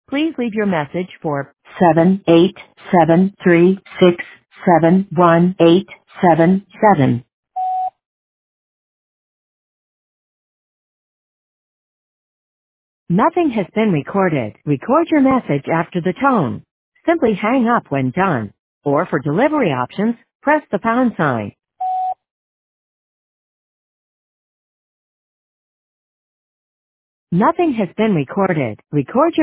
Please leave your message for 78736718877. Nothing has been recorded. Record your message after the tone. Simply hang up when done. Or for delivery options, press the pound sign. Nothing has been recorded. Record your